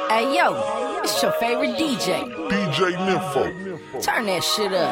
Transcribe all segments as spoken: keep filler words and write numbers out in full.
Hey yo, it's your favorite D J. D J Nympho. Turn that shit up.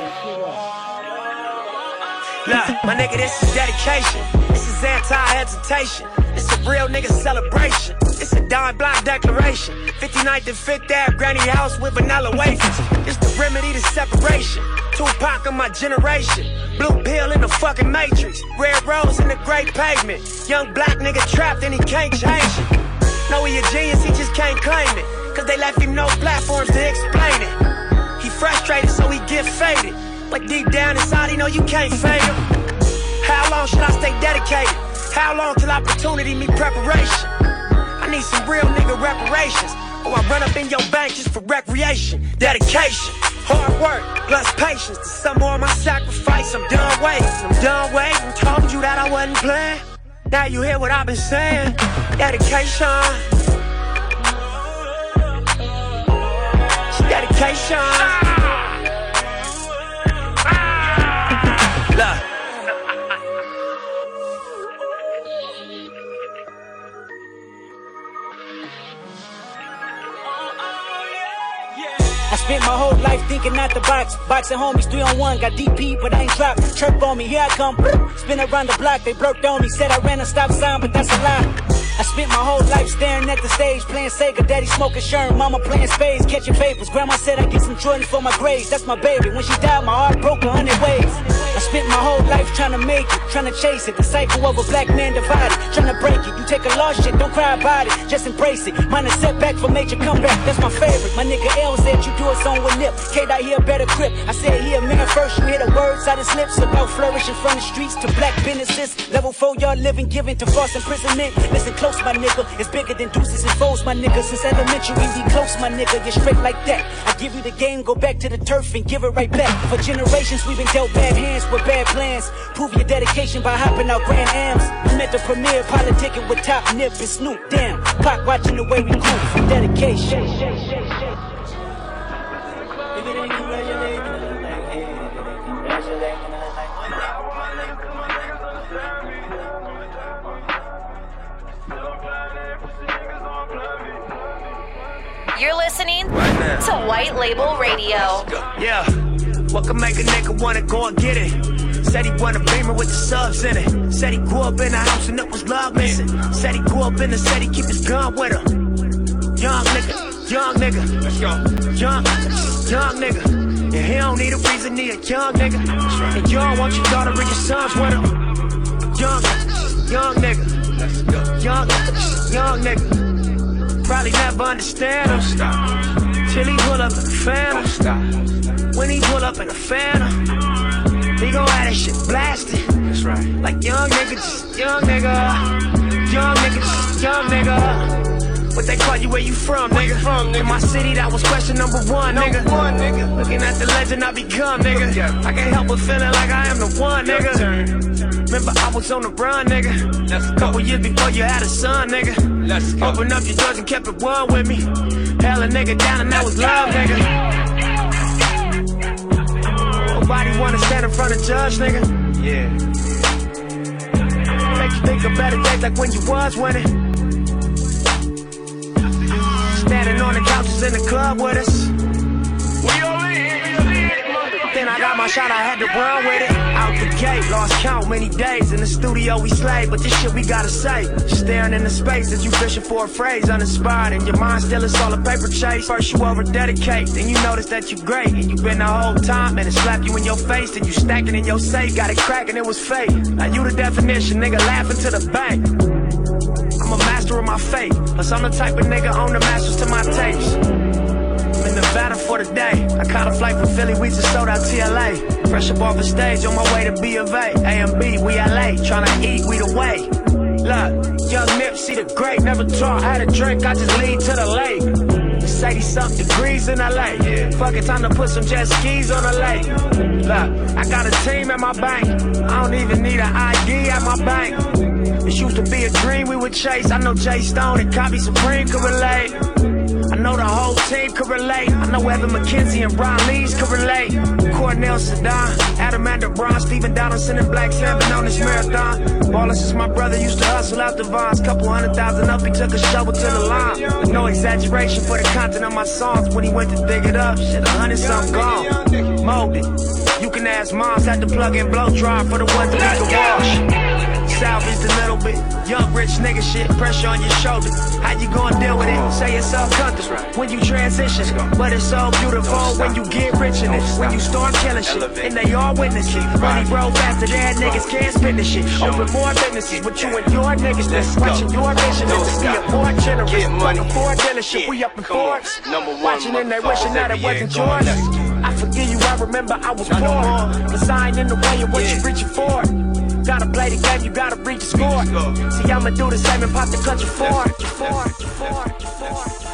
Look, my nigga, this is dedication. This is anti-hesitation. It's a real nigga celebration. It's a dime block declaration. fifty-ninth and fifth Ave granny house with vanilla wafers. It's the remedy to separation. Tupac of my generation. Blue pill in the fucking matrix. Red rose in the great pavement. Young black nigga trapped and he can't change it. Know he a genius, he just can't claim it. Cause they left him no platforms to explain it. He frustrated so he get faded. But deep down inside he know you can't fade him. How long should I stay dedicated? How long till opportunity meet preparation? I need some real nigga reparations. Or I run up in your bank just for recreation. Dedication, hard work, plus patience. To some more of my sacrifice, I'm done waiting. I'm done waiting, told you that I wasn't playing. Now you hear what I've been saying. Dedication. Dedication. Look. I spent my whole life thinking out the box. Boxing homies, three on one, got D P, but I ain't dropped. Chirp on me, here I come. Spin around the block, they blurted on me. Said I ran a stop sign, but that's a lie. I spent my whole life staring at the stage, playing Sega, daddy smoking Sherm, mama playing spades, catching papers. Grandma said I get some Jordans for my grades, that's my baby. When she died, my heart broke a hundred ways. I spent my whole life trying to make it, trying to chase it. The cycle of a black man divided, trying to break it. You take a lost shit, don't cry about it, just embrace it. Mine a setback for major comeback, that's my favorite. My nigga L said you do a song with Nip, K-Dot here better grip. I said he a man first, you hear the words out his lips about flourishing from the streets to black businesses. Level four, y'all living, giving to false imprisonment. Listen close, my nigga, it's bigger than deuces and foes, my nigga. Since elementary, be close, my nigga, you're straight like that. I give you the game, go back to the turf and give it right back. For generations, we've been dealt bad hands with bad plans. Prove your dedication by hopping out Grand Ams. I'm at the premiere, politicking with Top Nip and Snoop. Damn, Pac watching the way we groove for dedication. If it ain't congratulating, like, hey, congratulating, You're listening right to White Label Radio. Yeah, what can make a nigga wanna go and get it? Said he want a Beamer with the subs in it. Said he grew up in a house and it was love missing. Said he grew up in the city, keep his gun with him. Young nigga, young nigga, let's go. Young, young nigga. And he don't need a reason, he a young nigga. And you don't want your daughter and your sons with him. Young, young nigga, young, young nigga. Probably never understand him. Till he pull up in the Phantom. When he pull up in the Phantom, he gon' have that shit blasted. That's right. Like young nigga, just young nigga. Young nigga, just young nigga. What they call you, where you from, nigga? From, nigga? In my city, that was question number one, nigga. Number one, nigga. Looking at the legend I become, nigga. Yeah. I can't help but feeling like I am the one, nigga. Remember I was on the run, nigga. Let's go. Couple years before you had a son, nigga. Let's go. Open up your doors and kept it one with me. Held a nigga down and that was love, nigga. Nobody wanna stand in front of judge, nigga. Yeah. Make you think of better days like when you was winning. Standing on the couches in the club with us. We all Then I got my shot, I had to run with it. Out the gate, lost count many days. In the studio we slayed, but this shit we gotta say. Staring in the space as you fishing for a phrase. Uninspired, and your mind still is all a paper chase. First you over dedicate, then you notice that you great. And you been the whole time, and it slap you in your face. Then you stacking in your safe, got it cracking, it was fake. Now you the definition, nigga, laughing to the bank. I'm a master of my fate, plus I'm the type of nigga own the masters to my tapes. I'm in Nevada for the day. I caught a flight from Philly, we just sold out T L A. Fresh up off the stage, on my way to B of A. A M B, we L A, tryna eat, we the way. Look, young Nipsey the great, never taught how to drink, I just lead to the lake. It's eighty-something degrees in L A. Yeah. Fuck it, time to put some jet skis on the lake. Look, I got a team at my bank. I don't even need an I D at my bank. This used to be a dream we would chase. I know Jay Stone and Copy Supreme could relate. I know the whole team could relate. I know Evan McKenzie and Brian Lees could relate. Cornell Sedan, Adamander Braun, Stephen Donaldson and Black Sabbath on this marathon. Ballin' since my brother used to hustle out the vines. Couple hundred thousand up, he took a shovel to the line. no exaggeration for the content of my songs. When he went to dig it up, shit, a hundred something gone. Molded. You can ask moms at the plug and blow dry for the ones that we can wash. Salvaged a little bit, young rich nigga shit, pressure on your shoulder. How you gonna deal with it? Say it's so comfortable when you transition, but it's so beautiful when you get rich in it. When you start killing shit, and they all witness it. Money roll faster than niggas can't spend the shit. Open more businesses with you and your niggas that's watching your vision is to be a more generous. Like a Ford dealership, we up in Forbes. Watching and they wishing that it wasn't yours. I forgive you, I remember I was poor, cause I ain't in the way of what you reaching for. Gotta play the game, you gotta reach the score. See, I'ma do the same and pop the country for it. For it, for it, for it.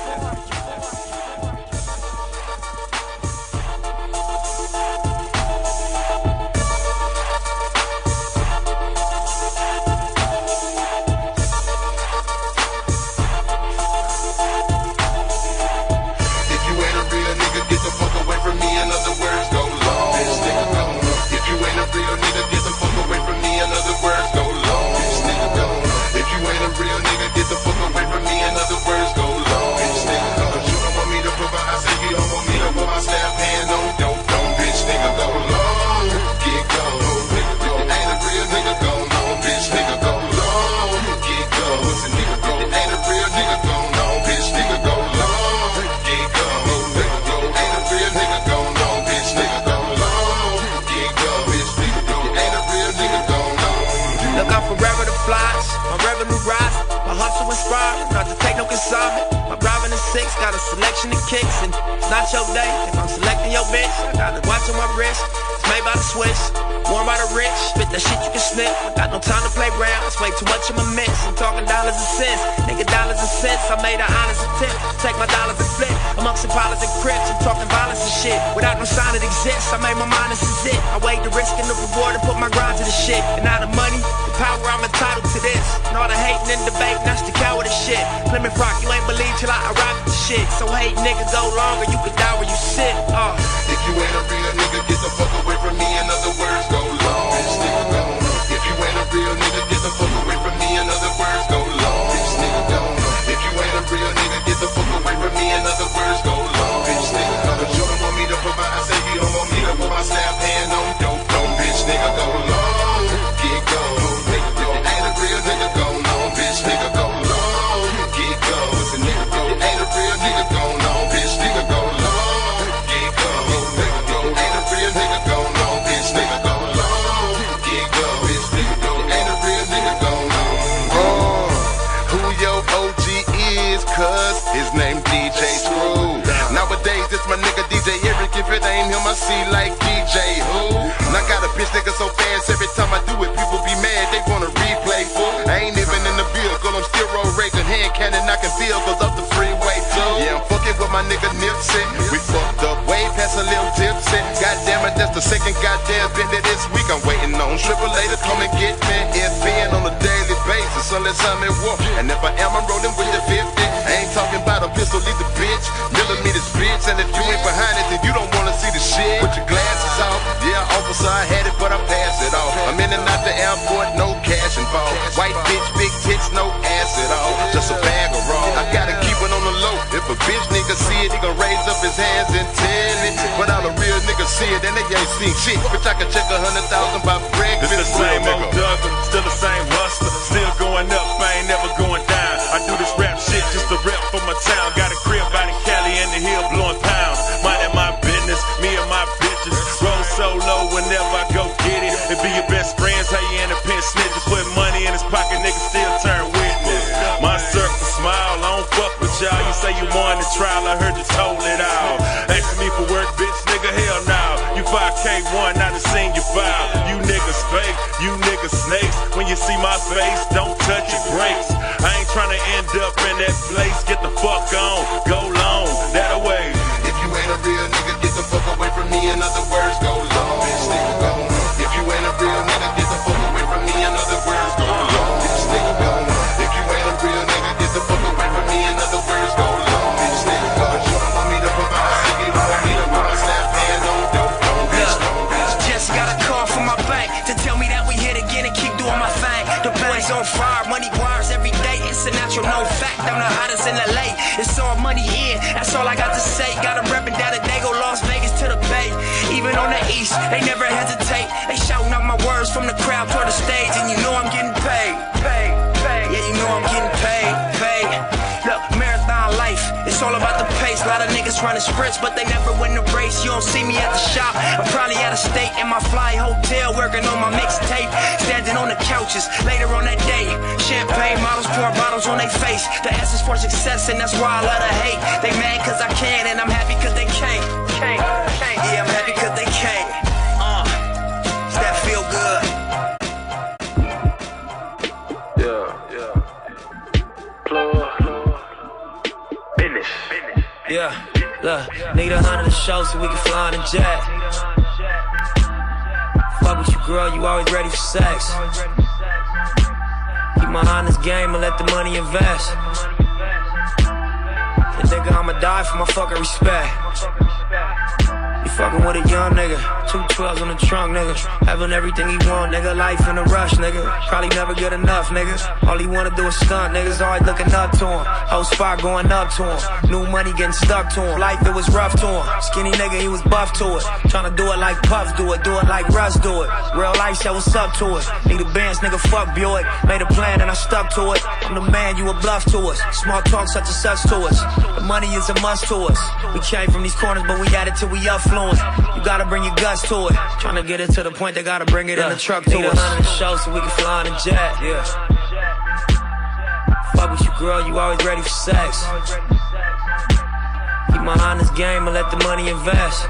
Got a selection of kicks, and it's not your day. If I'm selecting your bitch, I got a watch on my wrist. It's made by the Swiss, worn by the rich. Spit that shit you can snip. I got no time to play round. It's way too much of my mix. I'm talking dollars and cents, nigga dollars and cents. I made an honest attempt. Take my dollars and flip amongst the pilots and crips. I'm talking violence and shit without no sign it exists. I made my mind, this is it. I weighed the risk and the reward and put my grind to the shit. And now the money, the power, I'm entitled to this. And all the hating and debating, that's the cowardice shit. Plymouth Rock, you ain't believe till I arrive at the shit. So hate nigga, go longer, you can die where you sit. Uh. If you ain't a real nigga, get the fuck away from me. In other words, go long. Bitch, nigga, go long. If you ain't a real nigga, get the fuck away from me. In other words, go long. Bitch, nigga, go long. If you ain't a real nigga, get the fuck away from me. In other words, go long. Bitch, nigga, go long. You don't want me to put my, I say you don't want me to put my staff hand on dope, don't bitch, nigga, go long. Get go. If you ain't a real nigga, go long. Bitch, nigga, go long. Get go. If you ain't a real nigga, go long. Bitch, nigga, go long. Get go. If you ain't a real nigga, go long. Bitch, nigga, go long. Get go. Bitch, nigga, go. Ain't a real nigga, go long. Uh, who your O G is, cuz his name D J Screw. Nowadays, it's my nigga D J Eric. If it ain't him, I see like D J who? And I got a bitch nigga so fast, every time I do it, people be mad, they wanna replay fool. I ain't even in the vehicle, I'm still road raging, hand cannon, knocking vehicles up the freeway too. Yeah, I'm fucking with my nigga Nipsey. We fucked up way past a little tipsy. Goddamn it, that's the second goddamn bender this week. I'm waiting on Triple A to come and get me. It's been on a daily basis, unless I'm at work. And if I am, I'm rolling with the fifty. I ain't talking about a pistol, leave the bitch. Millimeters, bitch. And if you ain't behind it, then you don't wanna see the shit. Put your glasses off. Yeah, officer, I had it, but I passed it off. I'm in and out the airport, no cash involved. White bitch, big tits, no ass at all. Just a bag of raw. I gotta keep it on the low. If a bitch nigga see it, he gon' raise up his hands and tell it. But all the real niggas see it, and they ain't seen shit. Bitch, I can check a hundred thousand by breakfast. It's the same old Douglas, still the same hustler. Still going up, I ain't never going down. I do this rap shit just to rep for my town. Got a crib out in Cali and the hill blowing pounds. Minding my business, me and my bitches. Roll solo whenever I go get it. It be your best friends, how you in a pen snitches. Put money in his pocket, nigga still turn witness. My circle smile, I don't fuck with y'all. You say you won the trial, I heard you told it all. Asking me for work, bitch, nigga, hell no. You five K one, I done seen you file. You niggas fake, you niggas snakes. When you see my face, don't touch your brakes. I ain't tryna end up in that place. Get the fuck on, go long, that away. If you ain't a real nigga, get the fuck away from me. In other words, go long. Bitch, nigga, go long. If you ain't a real nigga, get the fuck away from me. In other words, go long. Bitch, nigga, go long. If you ain't a real nigga, get the fuck away from me. In other words, go long. Bitch, nigga, go long. It's all money in, that's all I got to say. Got them reppin' down at Dago, Las Vegas to the Bay. Even on the East, they never hesitate. They shouting out my words from the crowd toward the stage, and you know I'm getting paid. Paid, paid. Yeah, you know I'm getting paid, paid. Look, marathon life, it's all about the pace. A lot of niggas running sprints, but they never win the race. You don't see me at the shop, I'm probably out of state in my fly hotel, working on my mixtape, standing on the couches later on that day. Champagne models pour bottles on their face. The S is for success, and that's why I love to hate. They mad cause I can, and I'm happy cause they can't. Can't, can't. Yeah, I'm happy cause they can't. Uh, does that feel good? Yeah, yeah. Plug, plug. Business, business. Yeah, look, need a hundred to show so we can fly on a jet. Fuck with you, girl, you always ready for sex. Keep my honest game and let the money invest. And nigga, I'ma die for my fucking respect. You fucking with a young nigga, two twelves on the trunk, nigga. Having everything he want, nigga. Life in a rush, nigga. Probably never get enough, nigga. All he wanna do is stunt, niggas always looking up to him. Whole spot going up to him. New money getting stuck to him. Life, it was rough to him. Skinny nigga, he was buff to it. Tryna do it like Puff do it, do it like Russ do it. Real life show what's up to it. Need a Benz, nigga, fuck Buick. Made a plan and I stuck to it. I'm the man, you a bluff to us. Small talk such and such to us. The money is a must to us. We came from these corners, but we got it till we affluent. You gotta bring your guts to it. Tryna get it to the point, they gotta bring it yeah. in the truck to us. Need a hundred to show so we can fly on a jet. Yeah. Fuck with you, girl, you always ready for sex. Keep my honest game and let the money invest.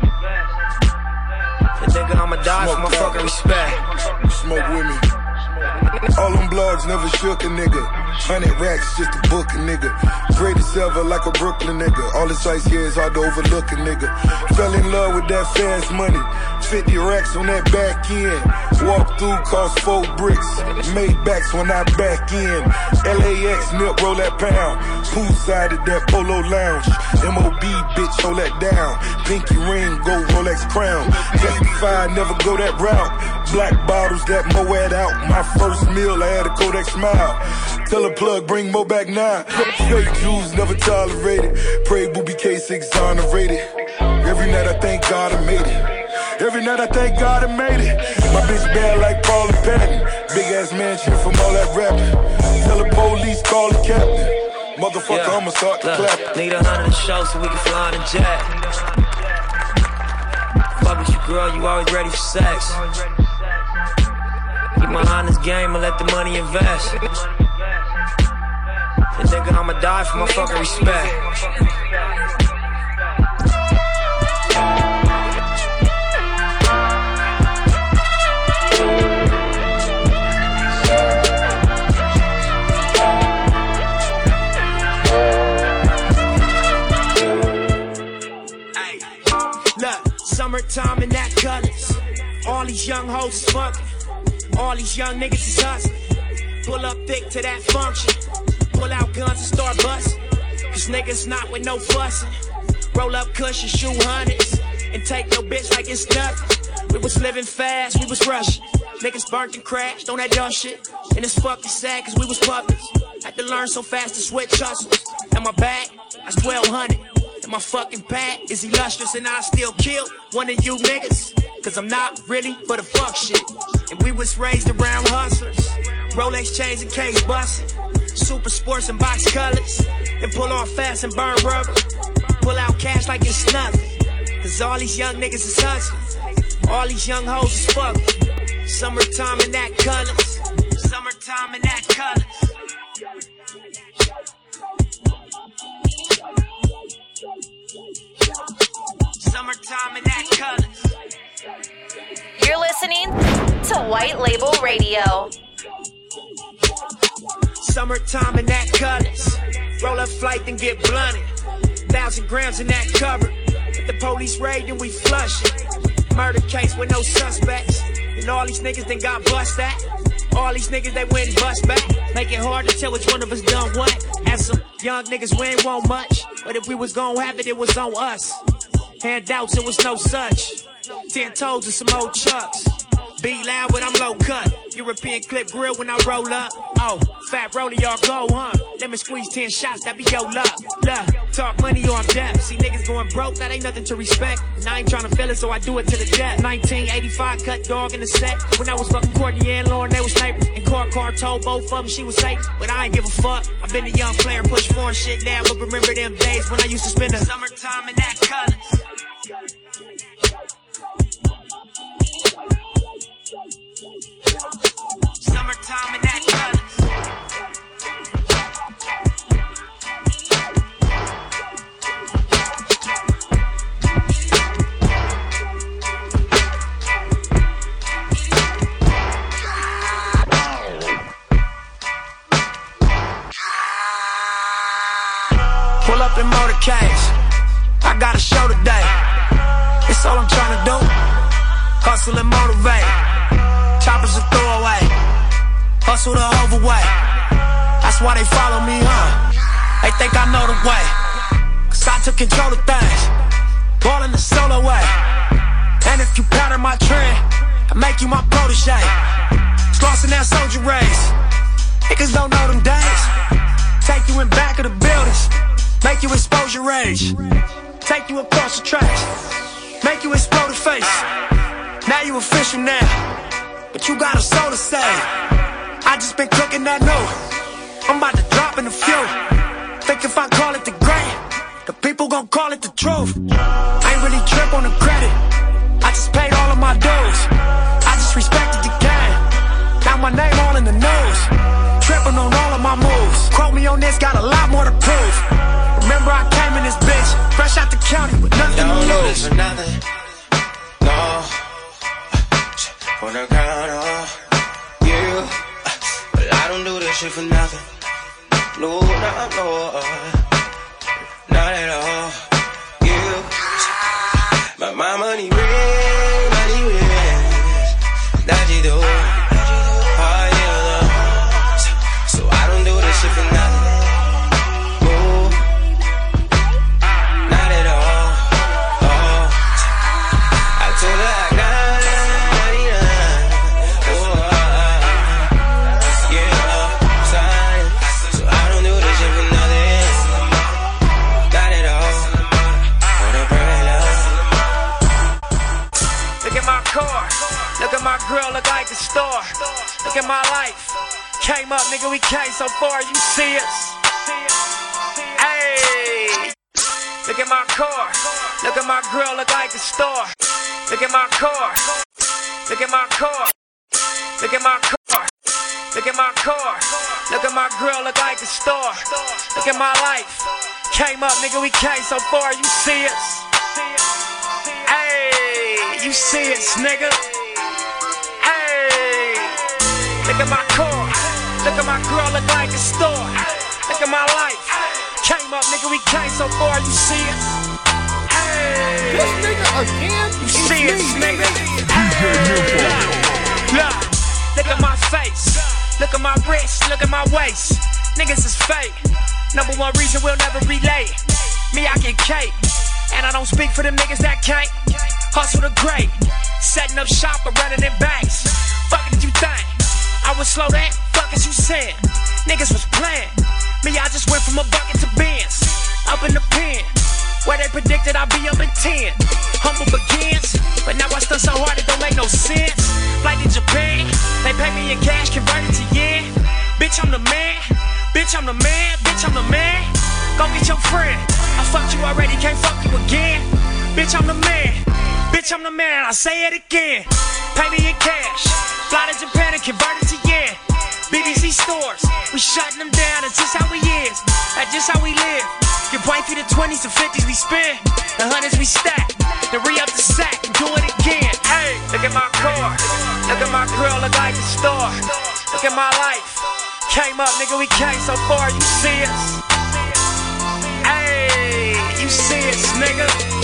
And nigga, I'ma die Smoke for my fucking respect. Smoke with me. All them blogs never shook a nigga. Hundred racks just to book a nigga. Greatest ever like a Brooklyn nigga. All this ice here is hard to overlook a nigga. Fell in love with that fast money. Fifty racks on that back end. Walk through cost four bricks. Made backs when I back in. L A X nip roll that pound. Poolside at that Polo Lounge. M O B bitch hold that down. Pinky ring go Rolex crown. Testify never go that route. Black bottles that Moed out. My first meal I had a Kodak smile. Tell a plug bring Mo back now. Fake Jews never tolerated. Pray Booby K six exonerated. Every night I thank God I made it. Every night I thank God I made it. My bitch bad like Paula Patton. Big ass mansion from all that rapping. Tell the police call the captain. Motherfucker, yeah. I'ma start to clap. Need a hundred to show so we can fly on a jet. Fuck with you, girl, you always ready for sex. Keep my honest game and let the money invest. And nigga, I'ma die for my fucking respect. Summertime in that colors. All these young hoes is fucking. All these young niggas is hustling. Pull up thick to that function. Pull out guns and start busting. Cause niggas not with no fussing. Roll up kush and shoot hundreds. And take your bitch like it's nothing. We was living fast, we was rushing. Niggas burnt and crashed on that dumb shit. And it's fucking sad cause we was puppies. Had to learn so fast to switch hustles. And my bag, that's twelve hundred. And my fucking pad is illustrious and I still kill one of you niggas. Cause I'm not really for the fuck shit. And we was raised around hustlers. Rolex chains and case busting. Super sports and box colors. And pull off fast and burn rubber. Pull out cash like it's nothing. Cause all these young niggas is hustling. All these young hoes is fucking. Summertime in that colors. Summertime in that colors. Summertime in that colors. You're listening to White Label Radio. Summertime in that colors. Roll up flight and get blunted. Thousand grams in that cover. If the police raid, then we flush it. Murder case with no suspects. And all these niggas then got bust at. All these niggas they went and bust back. Make it hard to tell which one of us done what. As some young niggas we ain't want much. But if we was gon' have it, it was on us. Handouts, it was no such. Ten toes and some old chucks. Be loud, but I'm low cut. European clip grill when I roll up. Oh, fat roller, y'all go, huh? Let me squeeze ten shots, that be your luck. Look, talk money or I'm deaf. See niggas going broke, that ain't nothing to respect. And I ain't tryna feel it, so I do it to the death. nineteen eighty-five, cut dog in the set. When I was fucking Courtney and Lauren, they was neighbors. And Car Car told both of them she was safe. But I ain't give a fuck. I been a young player, push foreign shit down. But remember them days when I used to spend the summertime in that colors. Summertime in that colors. Pull up in motorcades. I got a show today. It's all I'm trying to do. Hustle and motivate. Choppers a throwaway. Hustle the overweight. That's why they follow me, huh? They think I know the way. Cause I took control of things. Ballin' the solo way. And if you pattern my trend, I make you my protege. Slossin' that soldier race. Niggas don't know them days. Take you in back of the buildings. Make you expose your rage. Take you across the tracks. Make you explode the face. Now you official now, but you got a soul to save. I just been cooking that new. I'm about to drop in a few. Think if I call it the great, the people gon' call it the truth. I ain't really trip on the credit. I just paid all of my dues. I just respected the game. Now my name all in the news. Tripping on all of my moves. Quote me on this, got a lot more to prove. Remember I came in this bitch, fresh out the county with nothing to lose. Don't do this for nothing, no. For the count of you, but I don't do this shit for nothing. No, no, no, not at all. You, but my money real, money real. That you do, oh yeah, so I don't do this shit for nothing. Look at my grill, look like a store. Look at my life. Came up, nigga, we came so far, you see us. Hey, look at my car. Look at my grill, look like a store. Look at my car. Look at my car. Look at my car. Look at my car. Look at my grill, look like a store. Look at my life. Came up, nigga, we came so far, you see us. Hey, you see us, nigga. Look at my car, look at my girl, look like a store. Look at my life, came up, nigga, we came so far, you see it? Hey, this nigga again? You see it, nigga? Hey, look, look at my face, look at my wrist, look at my waist. Niggas is fake, number one reason we'll never relate. Me, I get cake, and I don't speak for them niggas that can't. Hustle the great, setting up shop or running in banks. Fuck did you think? I was slow that, fuck as you said. Niggas was playing. Me, I just went from a bucket to Benz. Up in the pen, where they predicted I'd be up in ten. Humble begins, but now I stunt so hard it don't make no sense. Flight to Japan, they pay me in cash, converted to yen. Bitch, I'm the man. Bitch, I'm the man. Bitch, I'm the man. Go get your friend. I fucked you already, can't fuck you again. Bitch, I'm the man. Bitch, I'm the man. I say it again. Pay me in cash. Fly to Japan and convert it to yen. B B C stores, we shutting them down. That's just how we is. That's just how we live. Get white for the twenties and fifties we spend. The hundreds we stack. Then re-up the sack and do it again. Hey, look at my car. Look at my girl, look like a star. Look at my life. Came up, nigga, we came so far. You see us? Hey, you see us, nigga?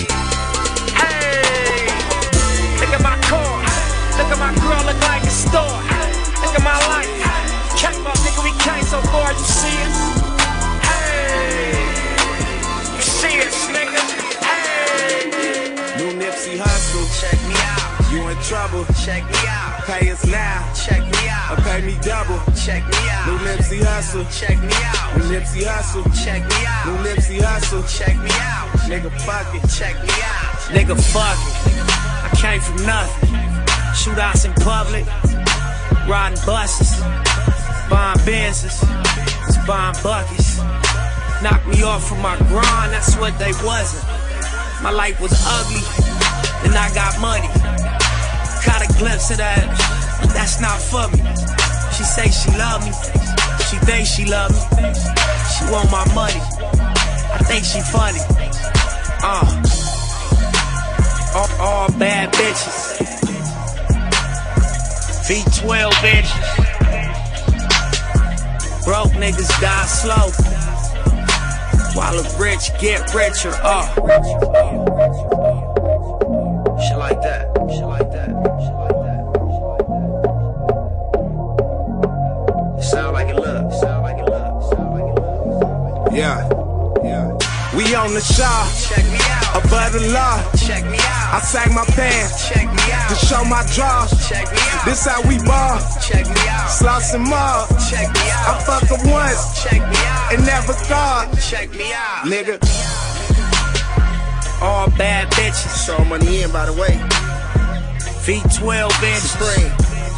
Hey, look at my car. Look at my girl, look like a store. Look at my life. Came up, nigga, we came so far. You see us? Hey, you see us, nigga? Hey, New Nipsey Hussle. Check me out. You in trouble. Check me out. pay us now. Check me out. Or pay me double. Check me out. New Nipsey Hussle. Check me out. New Nipsey Hussle. Check me out. New Nipsey Hussle. Check me out. Nigga, fuck it. Check me out. Nigga, fuck it. I came from nothing. Shootouts in public. Riding buses. Buying Benzes. Buying buckets. Knocked me off from my grind. That's what they wasn't. My life was ugly. Then I got money. Caught a glimpse of that. That's not for me. She say she love me. She think she love me. She want my money. I think she funny. Uh. All, all bad bitches. V twelve bitches. Broke niggas die slow. While the rich get richer. Uh. Shit like that. Shit like that. Shit like that. Sound like it love. Sound like it love. Sound like it love. Yeah. Yeah. We on the shop. Check me out. Above the law. Check me out. I sag my pants. Check me out. To show my draws. Check me out. This how we ball. Check me out. Sloss and mob. Check me out. I fuck her once. Check me out. And never thought. Check me out. Nigga. All bad bitches. So money in, by the way. V twelve bitches. Spring.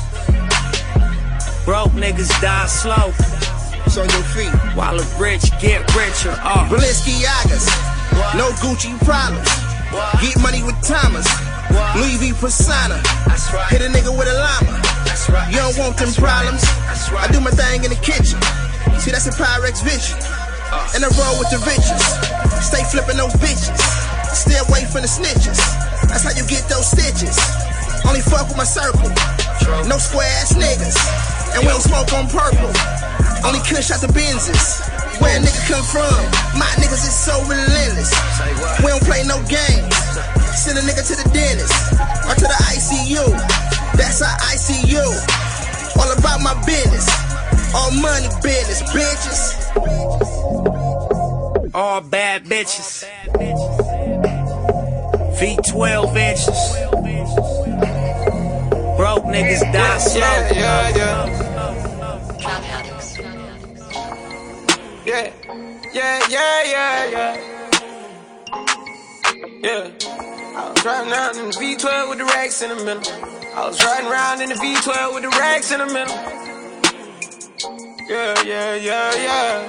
Broke niggas die slow. It's on your feet. While the rich get richer. Uh. Balenciagas. No Gucci problems. What? Get money with Thomas. What? Louis V persona. That's right. Hit a nigga with a llama. That's right. You don't want them that's problems. Right. That's right. I do my thing in the kitchen. See, that's a Pyrex vision. Uh. And I roll with the riches. Stay flipping those bitches. Stay away from the snitches. That's how you get those stitches. Only fuck with my circle. No square ass niggas. And we don't smoke on purple. Only kush out the Benzes. Where a nigga come from? My niggas is so relentless. We don't play no games. Send a nigga to the dentist or to the I C U. That's our I C U. All about my business. All money business, bitches. All bad bitches. V twelve inches. Broke niggas die slow. Yeah, yeah, yeah. Yeah, yeah, yeah, yeah, yeah. Yeah. I was riding around in the V twelve with the racks in the middle. I was riding around in the V twelve with the racks in the middle. Yeah, yeah, yeah, yeah.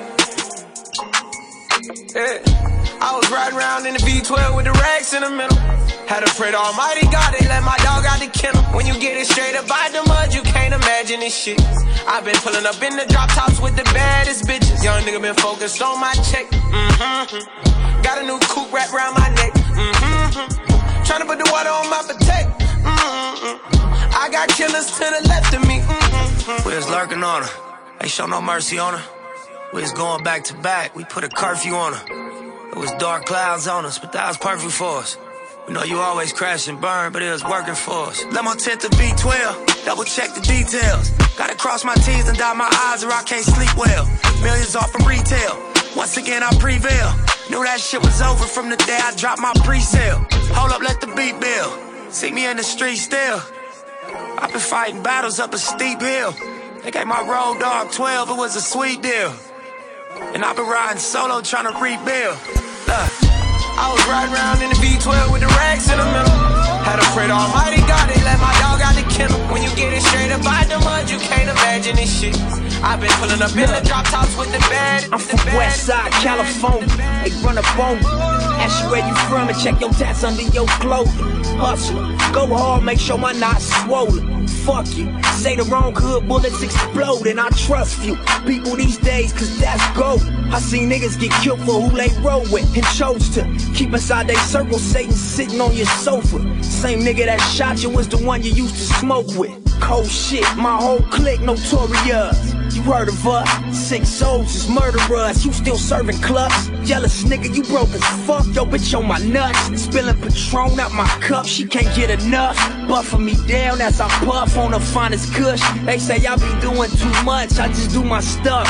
Yeah. I was riding around in the V twelve with the racks in the middle. Had to pray to Almighty God, they let my dog out the kennel. When you get it straight up by the mud, you can't imagine this shit. I've been pulling up in the drop tops with the baddest bitches. Young nigga been focused on my check. Mm-hmm. Got a new coupe wrapped around my neck. Mm-hmm. Tryna put the water on my potato. Mm-hmm. I got killers to the left of me. Mm-hmm. We was lurking on her. Ain't show no mercy on her. We was going back to back. We put a curfew on her. It was dark clouds on us, but that was perfect for us. We know you always crash and burn, but it was working for us. Let my tent to V twelve, double check the details. Gotta cross my T's and dot my I's or I can't sleep well. Millions off from retail, once again I prevail. Knew that shit was over from the day I dropped my pre-sale. Hold up, let the beat build. See me in the street still. I've been fighting battles up a steep hill. They gave my road dog twelve, it was a sweet deal. And I've been riding solo trying to rebuild. Look. I was riding around in the V twelve with the racks in the middle. Had to pray to Almighty God, they let my dog out the kennel. When you get it straight up by the mud, you can't imagine this shit. I've been pulling up in the drop tops with the bad. I'm from West Side, California. They run up on me. Ask you where you from and check your tats under your clothing. Hustler, go hard, make sure my knot's swollen. Fuck you, say the wrong hood, bullets explode, and I trust you. People these days, cause that's gold. I seen niggas get killed for who they roll with and chose to keep inside they circle. Satan sitting on your sofa. Same nigga that shot you was the one you used to smoke with. Cold shit, my whole clique notorious. You heard of us, six soldiers, murderers. You still serving clubs? Jealous nigga, you broke as fuck. Yo, bitch on my nuts, spilling Patron out my cup. She can't get enough, buffing me down as I puff on the finest kush. They say I be doing too much, I just do my stuff.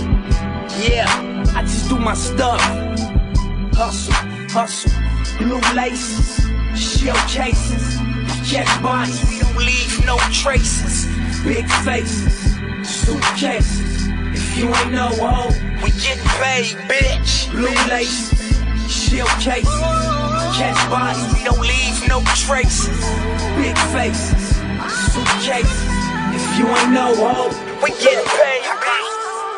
Yeah, I just do my stuff. Hustle, hustle, blue laces, showcases. Catch bodies, we don't leave no traces. Big faces, suitcases. If you ain't no hoe, we getting paid, bitch. Blue laces, shield cases. Catch bodies, we don't leave no traces. Big faces, suitcases. If you ain't no hoe, we getting paid, bitch.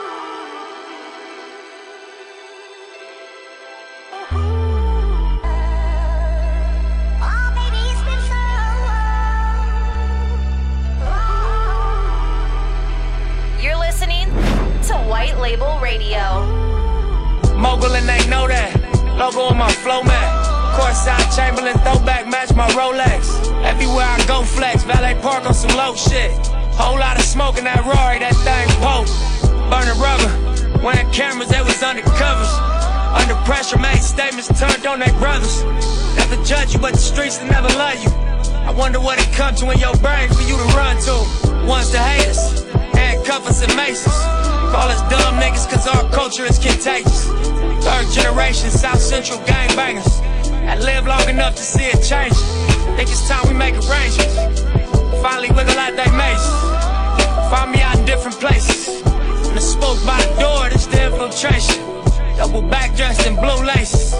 White Label Radio. Mogul and they know that. Logo on my flow mat. Courtside Chamberlain throwback match my Rolex. Everywhere I go flex. Valet park on some low shit. Whole lot of smoke in that Rory, that thing poke. Burning rubber. Wearing cameras, they was undercovers. Under pressure, made statements turned on their brothers. Never judge you, but the streets will never love you. I wonder what it come to in your brain for you to run to. One's the haters, handcuff us and maces. Call us dumb niggas cause our culture is contagious. Third generation South Central gangbangers that live long enough to see it change. Think it's time we make arrangements. Finally wiggle out they mazes. Find me out in different places. And the smoke by the door, this the infiltration. Double back dressed in blue laces.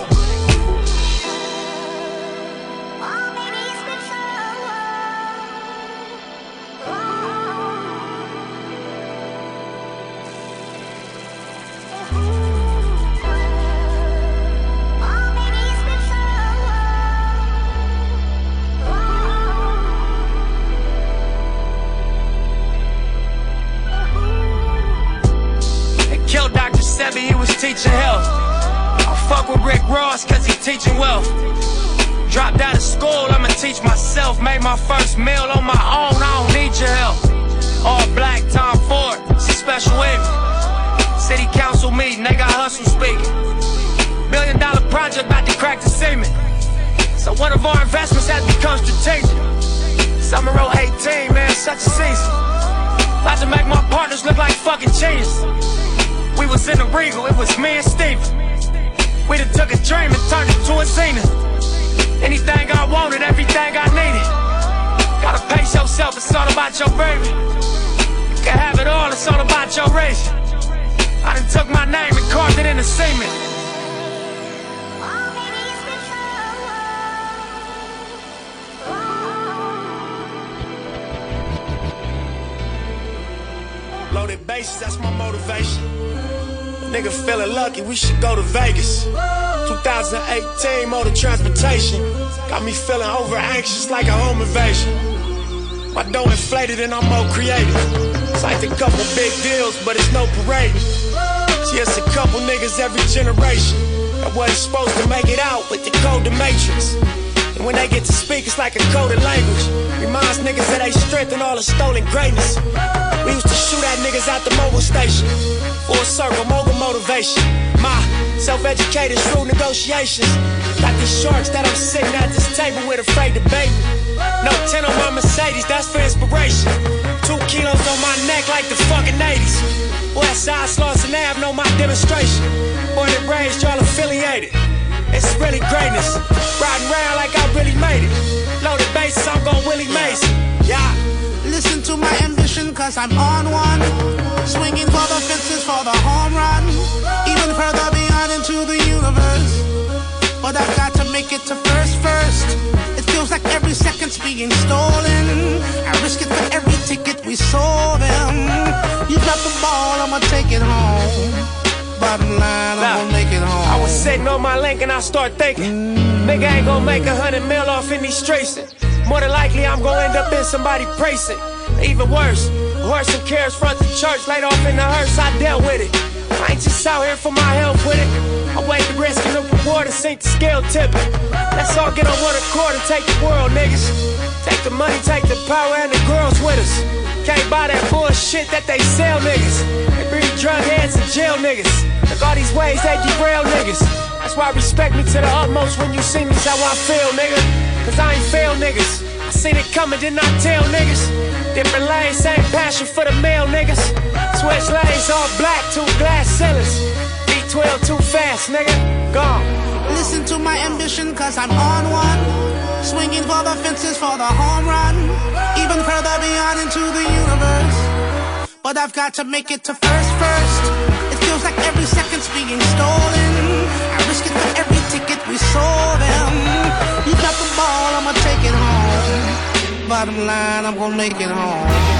He was teaching health. I fuck with Rick Ross cause he teaching wealth. Dropped out of school, I'ma teach myself. Made my first meal on my own, I don't need your help. All black, Tom Ford, it's a special evening. City council meeting, they got hustle speaking. Billion dollar project about to crack the cement. So one of our investments has become strategic. Summer oh eighteen, man, such a season. About to make my partners look like fucking genius. We was in the Regal, it was me and Steven. We done took a dream and turned it to a zenith. Anything I wanted, everything I needed. Gotta pace yourself, it's all about your baby. You can have it all, it's all about your race. I done took my name and carved it in the cement. Loaded bases, that's my motivation. Nigga feeling lucky, we should go to Vegas. twenty eighteen, motor transportation. Got me feeling over anxious like a home invasion. My dough inflated and I'm more creative. Signed a couple big deals, but it's no parade. See, it's a couple niggas every generation that wasn't supposed to make it out with the code the matrix. And when they get to speak, it's like a coded language. Reminds niggas that they strength and all the stolen greatness. We used to shoot at niggas at the mobile station. Full circle, mogul motivation. My self-educated, shrewd negotiations. Got these sharks that I'm sitting at this table with afraid to bait me. No ten on my Mercedes, that's for inspiration. Two kilos on my neck like the fucking eighties. Westside Slauson Ave know my demonstration. Born and raised, y'all affiliated. It's really greatness. Riding around like I really made it. Loaded bases, I'm gon' Willie Mason. Yeah. Listen to my ambition, cause I'm on one. Swinging for the fences for the home run. Even further beyond into the universe. But I've got to make it to first first. It feels like every second's being stolen. I risk it for every ticket we sold them. You got the ball, I'ma take it home. Bottom line, I'm gonna make it home. I was sitting on my link and I start thinking, mm. Nigga ain't gonna make a hundred mil off in these streets. More than likely I'm gonna end up in somebody precinct. Even worse, horse and carriage front the church, laid off in the hearse, I dealt with it. I ain't just out here for my help with it. I weigh the risk and the reward and sink the scale tipping. Let's all get on one accord and take the world, niggas. Take the money, take the power and the girls with us. Can't buy that bullshit that they sell, niggas. They breed drug heads and jail niggas. Look all these ways they derail niggas. That's why respect me to the utmost when you see me, it's how I feel, nigga. Cause I ain't fail niggas. I seen it coming, did not tell niggas. Different lanes, same passion for the male niggas. Switch lanes, all black, two glass ceilings. B twelve too fast, nigga, gone. Listen to my ambition, cause I'm on one. swinging for the fences for the home run, even further beyond into the universe. But I've got to make it to first first. It feels like every second's being stolen. I risk it for every ticket we sold them. You got the ball, I'ma take it home. Bottom line, I'm gonna make it home.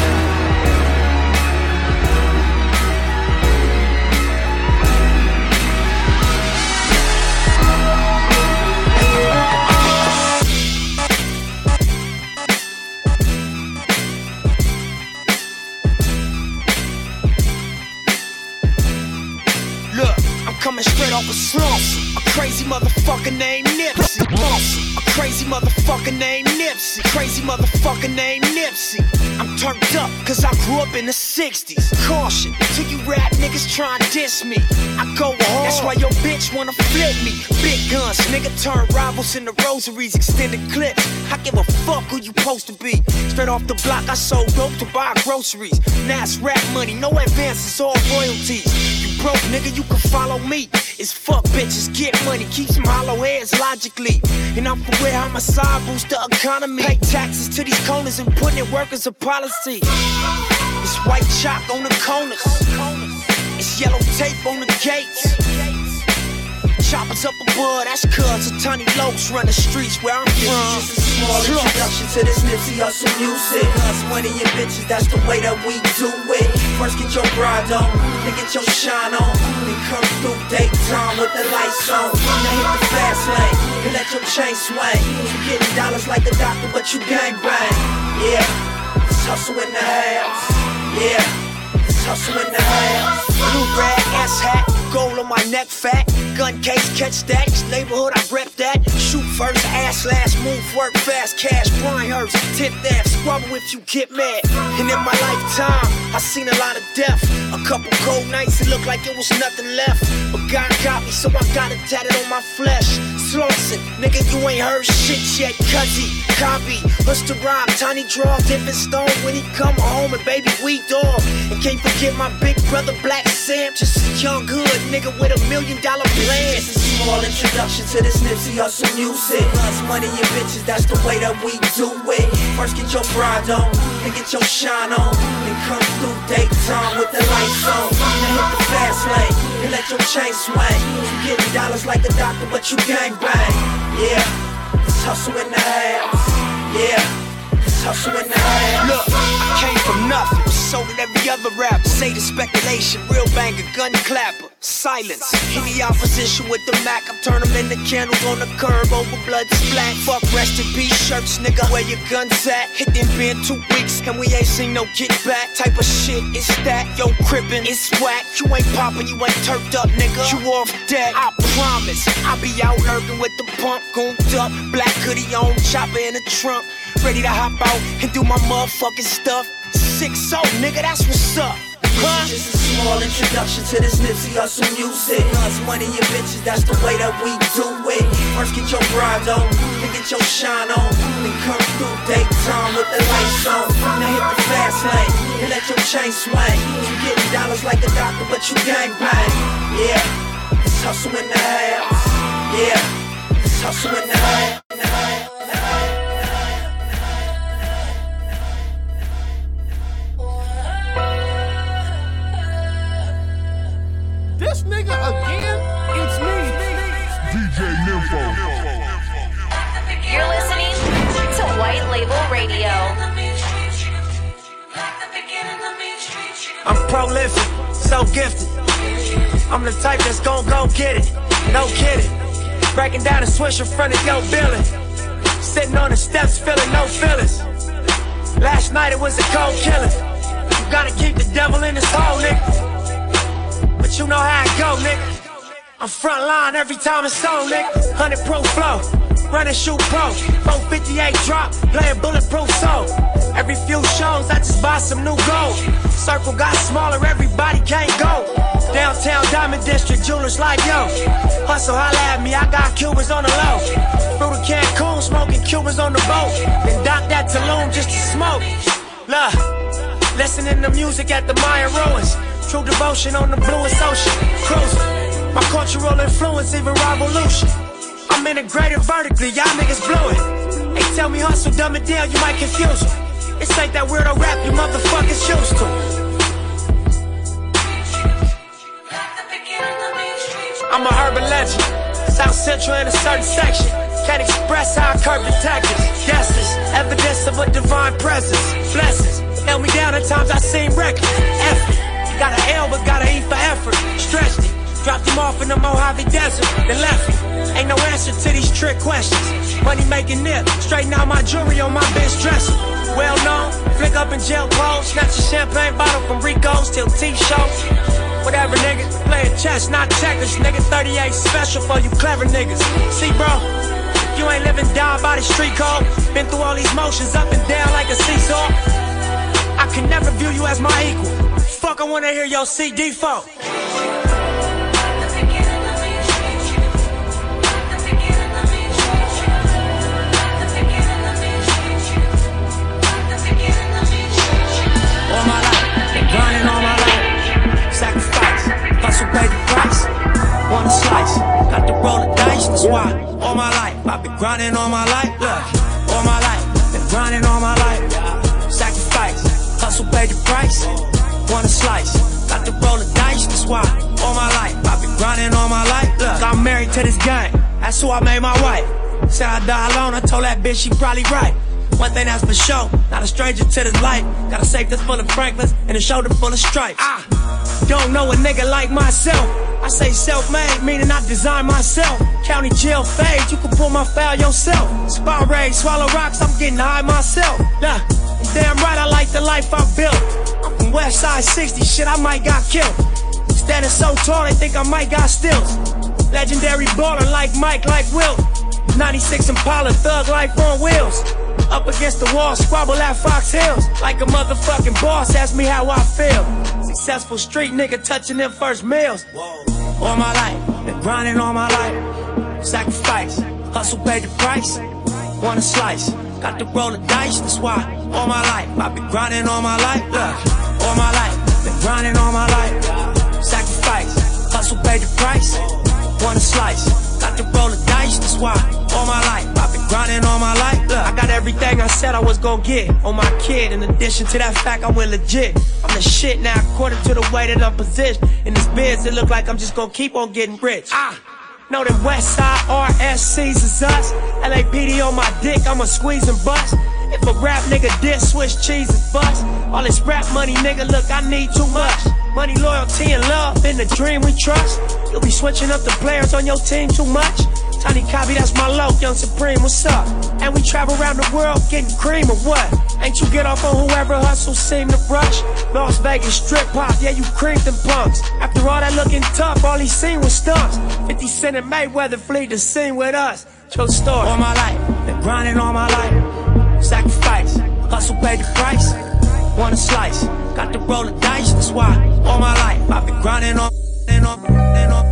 Coming straight off a slump. A crazy motherfucker named Nipsey. A crazy motherfucker named Nipsey. Crazy motherfucker named Nipsey. I'm turned up cause I grew up in the sixties. Caution to you rap niggas try and diss me. I go hard, that's why your bitch wanna flip me. Big guns, nigga turn rivals into rosaries. Extended clips, I give a fuck who you supposed to be. Straight off the block I sold dope to buy groceries. Now it's rap money, no advances, all royalties. You broke nigga, you can follow me. It's fuck bitches, get money, keep some hollow heads logically. And I'm for where homicide boost the economy. Pay taxes to these corners and put in work as a policy. It's white chalk on the corners. It's yellow tape on the gates. Choppers up above, that's cuz a tiny locs run the streets where I'm from. This is just a small introduction to this Nipsey Hussle music. Us money and bitches, that's the way that we do it. First get your bride on, then get your shine on. Then come through daytime with the lights on. Now hit the fast lane, and let your chain swing. You getting dollars like a doctor, but you gang bang. Yeah, it's hustle in the house. Yeah, it's hustle in the house. Blue rag, ass hat, gold on my neck fat. Gun case, catch that, neighborhood, I rep that. Shoot first, ass last, move, work fast, cash, Brian Hurst, tip that, squabble if you get mad. And in my lifetime, I seen a lot of death. A couple cold nights, it looked like it was nothing left. But God got me, so I got it tatted on my flesh. Slauson, nigga, you ain't heard shit yet, cuzzy, copy. What's the rhyme? Tiny draw, different stone when he come home and baby we dog. And can't forget my big brother Black Sam, just a young hood nigga with a million dollar plan. This is a small introduction to this Nipsey Hussle music. Us money and bitches, that's the way that we do it. First get your bride on, then get your shine on. Then come through daytime with the lights on. Now hit the fast lane, and let your chain swing. You getting dollars like a doctor, but you gang bang. Yeah, it's hustle in the house. Yeah, it's hustle in the house. Look, I came from nothing, so did every other rapper. Say the speculation, real banger, gun clapper. Silence. Any opposition with the Mac, I turn them into candles on the curb over blood splat. Fuck rest in peace shirts, nigga. Where your guns at? Hit them been two weeks and we ain't seen no get back. Type of shit, it's that. Yo, crippin', it's whack. You ain't poppin', you ain't turfed up, nigga. You off deck, I promise. I be out lurking with the pump, gooned up. Black hoodie on, chopper in the trunk. Ready to hop out and do my motherfucking stuff. six oh, nigga, that's what's up. Huh? This is just a small introduction to this Nipsey Hussle music. Us money and bitches, that's the way that we do it. First get your bride on, then get your shine on. Then come through daytime with the lights on. Now hit the fast lane, and let your chain swing. You getting dollars like a doctor, but you gang bang. Yeah, it's hustle in the house. Yeah, it's hustle in the house. This nigga again? It's me, D J Nympho. You're listening to White Label Radio. I'm prolific, so gifted. I'm the type that's gon' go get it, no kidding. Breaking down a switch in front of your building. Sitting on the steps, feeling no feelings. Last night it was a cold killing. You gotta keep the devil in his hole, nigga. But you know how it go, nigga. I'm front line every time it's on, nigga. one hundred proof flow, running shoot pro. four fifty-eight drop, playing bulletproof soul. Every few shows, I just buy some new gold. Circle got smaller, everybody can't go. Downtown Diamond District, jewelers like yo. Hustle, holla at me, I got Cubans on the low. Through the Cancun, smoking Cubans on the boat. Then dock that Tulum just to smoke. Look, listening to music at the Mayan ruins. True devotion on the bluest ocean. Cruising. My cultural influence, even revolution. I'm integrated vertically, y'all niggas blew it. tell me hustle, dumb it down, you might confuse them. This ain't that weirdo rap you motherfuckers used to. I'm a urban legend, South Central in a certain section. Can't express how I curb the tactics. Guesses, evidence of a divine presence. Blessings, held me down at times I seem reckless. Effort, got an L but got an E for effort. Stretched it, dropped him off in the Mojave Desert, then left it. Ain't no answer to these trick questions. Money making nip, straighten out my jewelry on my bitch dresser. Well known, flick up in jail clothes, snatch a champagne bottle from Rico's till T-shows. Whatever, nigga, playing chess, not checkers. Nigga, thirty-eight special for you clever niggas. See, bro, you ain't living down by the street code. Been through all these motions up and down like a seesaw. I can never view you as my equal. Fuck, I wanna hear your C D folk. All my life, been grinding all my life. Sacrifice, hustle, pay the price. Want a slice, got to roll the dice, that's why. All my life, I've been grinding all my life. Look, all my life, been grinding all my life. Sacrifice, hustle, pay the price. Want a slice, got to roll the dice, that's why. All my life, I've been grinding all my life. Look, I'm married to this game, that's who I made my wife. Said I die alone, I told that bitch she probably right. One thing that's for sure, not a stranger to this life. Got a safe that's full of Franklins and a shoulder full of stripes. I don't know a nigga like myself. I say self-made, meaning I design myself. County jail fade, you can pull my foul yourself. Spy raid, swallow rocks, I'm getting high myself. Nah, damn right I like the life I built. I'm from West Side sixty, shit I might got killed. Standing so tall they think I might got stills. Legendary baller like Mike, like Wilt. ninety-six Impala, thug life on wheels. Up against the wall, squabble at Fox Hills. Like a motherfucking boss, ask me how I feel. Successful street nigga touching them first meals. All my life, been grinding all my life. Sacrifice, hustle, pay the price. Want a slice, got to roll the dice, that's why. All my life, I've been grinding all my life. Look, all my life, been grinding all my life. Sacrifice, hustle, pay the price. Want a slice, got to roll the dice, that's why. All my life, I've been grinding all my life. Look, I got everything I said I was gonna get on my kid. In addition to that fact, I went legit. I'm the shit now, according to the way that I'm positioned. In this biz, it look like I'm just gonna keep on getting rich. Ah, know that West Side R S Cs is us. L A P D on my dick, I'ma squeeze and bust. If a rap nigga diss, Swiss cheese and bust. All this rap money, nigga, look, I need too much. Money, loyalty, and love, in the dream we trust. You'll be switching up the players on your team too much. Tiny Copy, that's my low, Young Supreme, what's up? And we travel around the world getting cream or what? Ain't you get off on whoever hustles seem to brush? Las Vegas strip pop, yeah, you creamed them punks. After all that looking tough, all he seen was stunts. fifty Cent and Mayweather flee the scene with us. True story. All my life, been grinding all my life. Sacrifice, hustle, pay the price. Want a slice, got to roll the dice, that's why. All my life, I've been grinding on, and on, and on.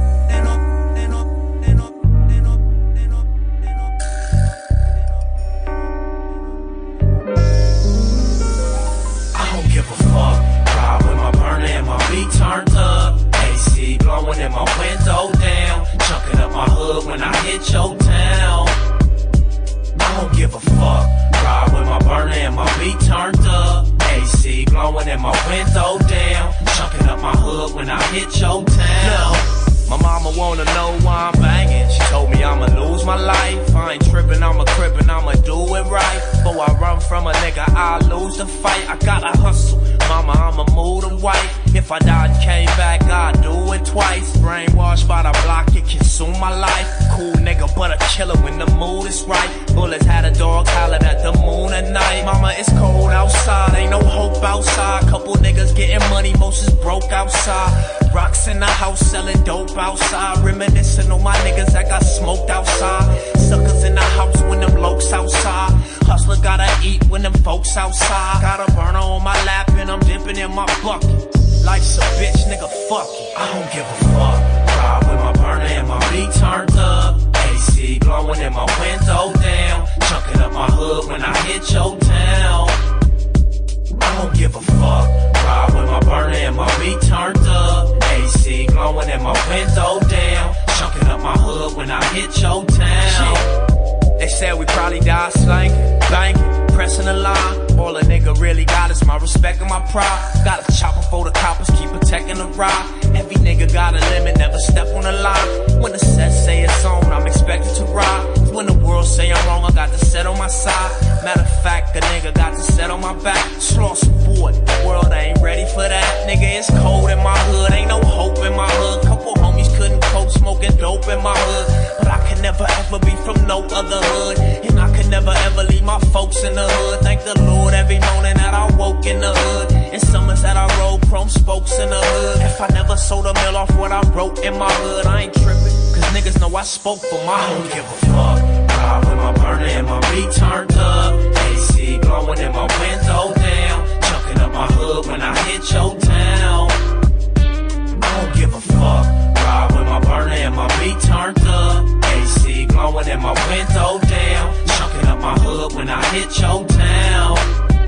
Beat turned up, A C blowing in my window down, chunking up my hood when I hit your town. I don't give a fuck, ride with my burner and my beat turned up, A C blowing in my window down, chunking up my hood when I hit your town. My mama wanna know why I'm banging. She told me I'ma lose my life. I ain't tripping, I'm a crip and I'ma do it right. Before I run from a nigga, I lose the fight. I gotta hustle, mama, I'ma move the white. If I died and came back, I'd do it twice. Brainwashed by the block, it consume my life. Cool nigga, but a killer when the mood is right. Bullets had a dog hollering at the moon at night. Mama, it's cold outside, ain't no hope outside. Couple niggas getting money, most is broke outside. Rocks in the house, selling dope outside. Reminiscing on my niggas that got smoked outside. Suckers in the house when them lokes outside. Hustler gotta eat when them folks outside. Got a burner on my lap and I'm dipping in my bucket. Life's a bitch, nigga, fuck it. I don't give a fuck. Ride with my burner and my beat turned up. A C blowing in my window down. Chunking up my hood when I hit your town. I don't give a fuck. Ride with my burner and my beat turned up. A C glowing in my window down. Chunking up my hood when I hit your town. Shit. They They said we probably die slanking, blanking, pressing the line. All a nigga really got is my respect and my pride. Got a chopper for the coppers, keep protecting the ride. Every nigga got a limit, never step on the line. When the set say it's on, I'm expected to ride. When the world say I'm wrong, I got the set on my side. Matter of fact, a nigga got the set on my back. Slow sport, the world ain't ready for that. Nigga, it's cold in my hood, ain't no hope in my hood. Couple homies couldn't cope, smoking dope in my hood. But I can never ever be from no other hood. And I can never ever leave my folks in the hood. Thank the Lord every morning that I woke in the hood. In summers that I rode chrome spokes in the hood. If I never sold a mill off what I wrote in my hood, I ain't tripping. Cause niggas know I spoke for my hood. I don't give a fuck. Ride with my burner and my beat turned up. A C blowing in my window down. Chunking up my hood when I hit your town. I don't give a fuck. Ride with my burner and my beat turned up. A C blowing in my window down. Chunking up my hood when I hit your town.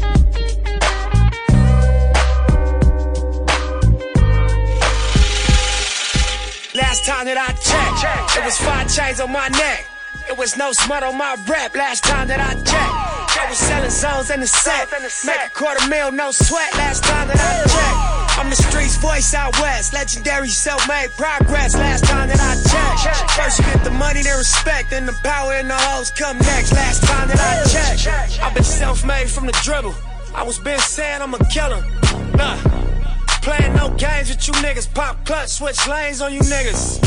Last time that I checked, it was five chains on my neck. It was no smut on my rap. Last time that I checked, I was selling zones in the set. Make a quarter mil, no sweat. Last time that I checked, I'm the streets voice out west. Legendary self-made progress. Last time that I checked, first you get the money, then respect, then the power and the hoes come next. Last time that I checked, I've been self-made from the dribble. I was been saying I'm a killer. Nah. Playing no games with you niggas. Pop clutch, switch lanes on you niggas.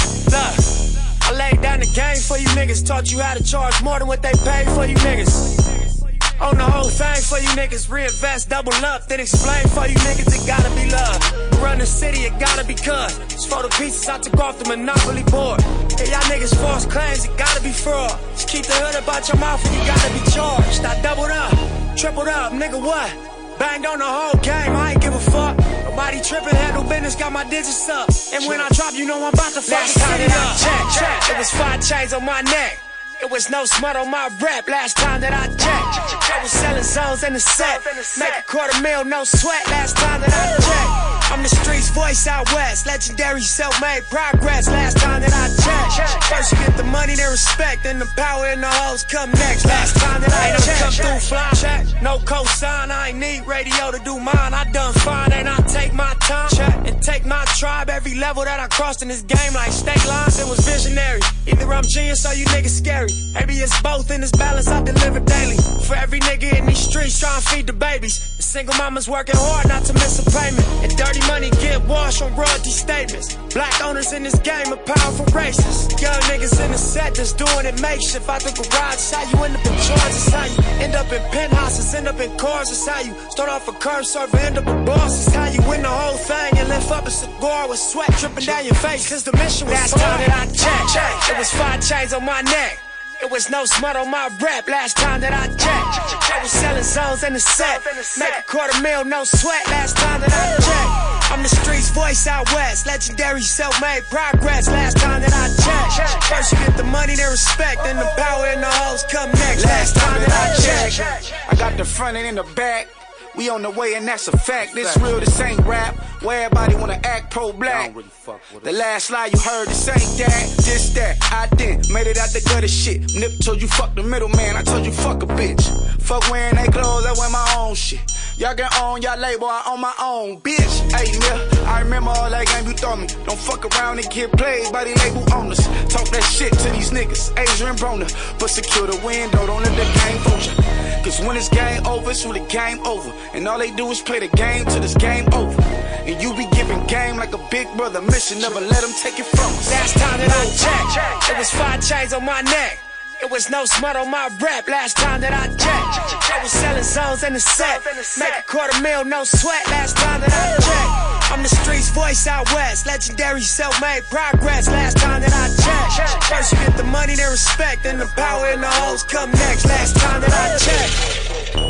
Look, I laid down the game for you niggas. Taught you how to charge more than what they paid for you niggas. On the whole thing for you niggas. Reinvest, double up, then explain for you niggas. It gotta be love. Run the city, it gotta be cuz. It's for the pieces I took off the Monopoly board. Yeah, y'all niggas false claims, it gotta be fraud. Just keep the hood about your mouth and you gotta be charged. I doubled up, tripled up, nigga what? Banged on the whole game, I ain't give a fuck. Nobody trippin', handle business, got my digits up. And when I drop, you know I'm about to fuck the city up. Check, check, it was five chains on my neck. It was no smut on my rap. Last time that I checked, I was selling zones in the set. Make a quarter mil, no sweat. Last time that I checked, I'm the streets voice out west. Legendary self-made progress. Last time that I checked, first you get the money, then respect, then the power and the hoes come next. Last time that I checked, come through fly. Check, no cosign, I ain't need radio to do mine. I done fine, and I take my time check and take my tribe. Every level that I crossed in this game, like state lines, it was visionary. Either I'm genius or you niggas scary. Maybe it's both in this balance I deliver daily. For every nigga in these streets trying to feed the babies. The single mama's working hard not to miss a payment. And dirty money get washed on royalty statements. Black owners in this game are powerful racists. Young niggas in the set just doing it makeshift. Out the garage, how you end up in charges. How you end up in penthouses, end up in cars. It's how you start off a curb server, end up a boss. It's how you win the whole thing and lift up a cigar with sweat dripping down your face. Cause the mission was last time that I checked, it was five chains on my neck. It was no smut on my rap. Last time that I checked, I was selling zones in the set. Make a quarter mil, no sweat. Last time that I checked, I'm the streets voice out west. Legendary self-made progress. Last time that I checked, first you get the money, then respect, then the power and the hoes come next. Last time that I checked, I got the front and in the back. We on the way and that's a fact. This real, this ain't rap. Where everybody wanna act pro-black. Really the last lie you heard, this ain't that, just that. I didn't made it out the gutter shit. Nip told you fuck the middleman. I told you fuck a bitch. Fuck wearing they clothes, I wear my own shit. Y'all can own y'all label, I own my own bitch. Hey, yeah, I remember all that game you throw me. Don't fuck around and get played by the label owners. Talk that shit to these niggas, Adrian Broner. But secure the window, don't let the game fool you. Cause when it's game over, it's really game over. And all they do is play the game till it's game over. And you be giving game like a big brother mission. Never let them take it from us. Last time that I checked, it was five chains on my neck. It was no smut on my rap. Last time that I checked, I was selling zones in the set. Make a quarter mil, no sweat. Last time that I checked, I'm the streets voice out west. Legendary self-made progress. Last time that I checked, first you get the money, then respect, then the power and the hoes come next. Last time that I checked.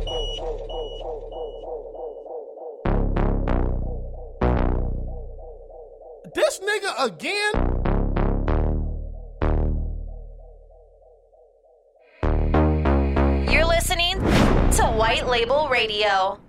This nigga again? You're listening to White Label Radio.